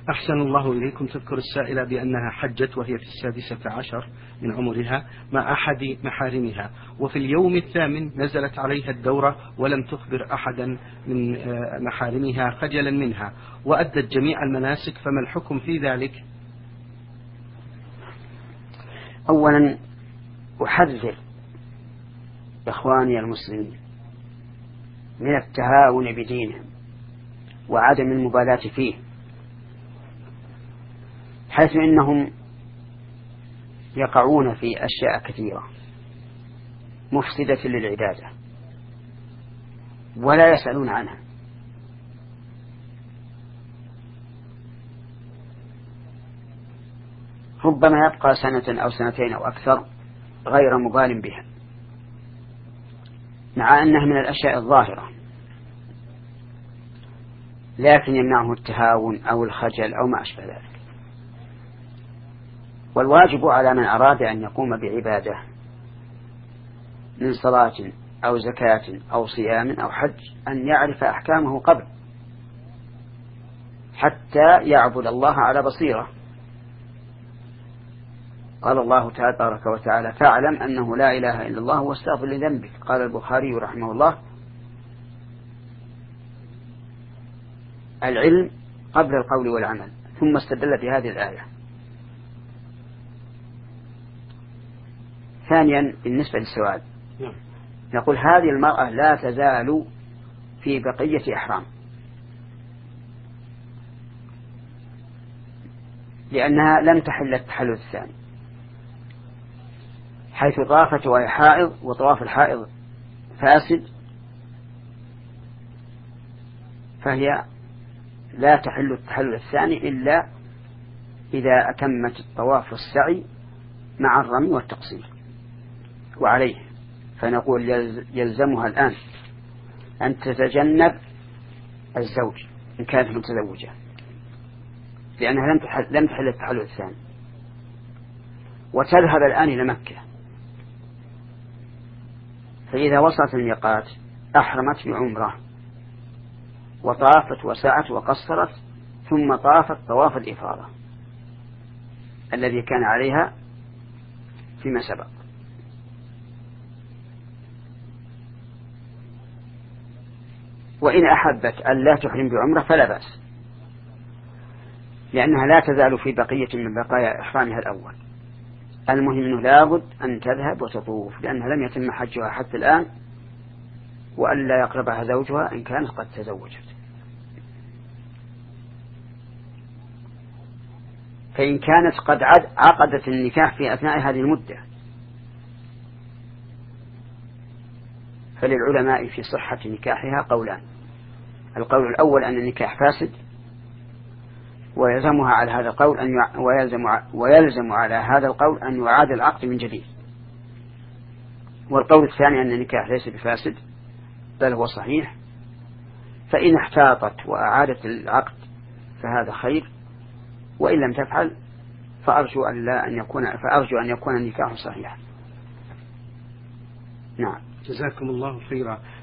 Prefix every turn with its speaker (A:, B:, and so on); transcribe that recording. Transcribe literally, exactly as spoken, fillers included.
A: أحسن الله إليكم. تذكر السائلة بأنها حجت وهي في السادسة عشر من عمرها مع أحد محارمها، وفي اليوم الثامن نزلت عليها الدورة ولم تخبر أحدا من محارمها خجلا منها، وأدت جميع المناسك، فما الحكم في ذلك؟
B: أولا أحذر إخواني المسلمين من التهاون بدينهم وعدم المبالاة فيه، حيث إنهم يقعون في أشياء كثيرة مفسدة للعبادة ولا يسألون عنها. ربما يبقى سنة أو سنتين أو أكثر غير مبال بها، مع أنها من الأشياء الظاهرة، لكن يمنعه التهاون أو الخجل أو ما أشبه ذلك. والواجب على من أراد أن يقوم بعبادة من صلاة أو زكاة أو صيام أو حج أن يعرف أحكامه قبل، حتى يعبد الله على بصيرة. قال الله تبارك وتعالى: فاعلم أنه لا إله إلا الله واستغفر لذنبك. قال البخاري رحمه الله: العلم قبل القول والعمل. ثم استدل بهذه الآية. ثانيا بالنسبة للسؤال، نقول هذه المرأة لا تزال في بقية إحرام، لأنها لم تحل التحلل الثاني، حيث طافت وهي حائض، وطواف الحائض فاسد، فهي لا تحل التحلل الثاني إلا إذا أتمت الطواف والسعي مع الرمي والتقصير. وعليه فنقول يلزمها الآن أن تتجنب الزوج إن كانت متزوجة، لأنها لم تحل, لم تحل التحلل الثاني، وتذهب الآن إلى مكة. فإذا وصلت الميقات أحرمت بعمرة وطافت وسعت وقصرت، ثم طافت طواف الإفاضة الذي كان عليها فيما سبق. وإن أحبت أن لا تحرم بعمرة فلا بأس، لأنها لا تزال في بقية من بقايا إحرامها الأول. المهم أنه لابد أن تذهب وتطوف، لأنها لم يتم حجها حتى الآن، وألا يقربها زوجها إن كانت قد تزوجت. فإن كانت قد عقدت النكاح في أثناء هذه المدة فللعلماء في صحة نكاحها قولان: القول الأول أن النكاح فاسد، ويلزمها على هذا القول أن يع... ويلزم... ويلزم على هذا القول أن يعاد العقد من جديد. والقول الثاني أن النكاح ليس بفاسد بل هو صحيح، فإن احتاطت وأعادت العقد فهذا خير، وإن لم تفعل فأرجو أن لا أن يكون فأرجو أن يكون النكاح صحيحا. نعم.
A: جزاكم الله خيرا.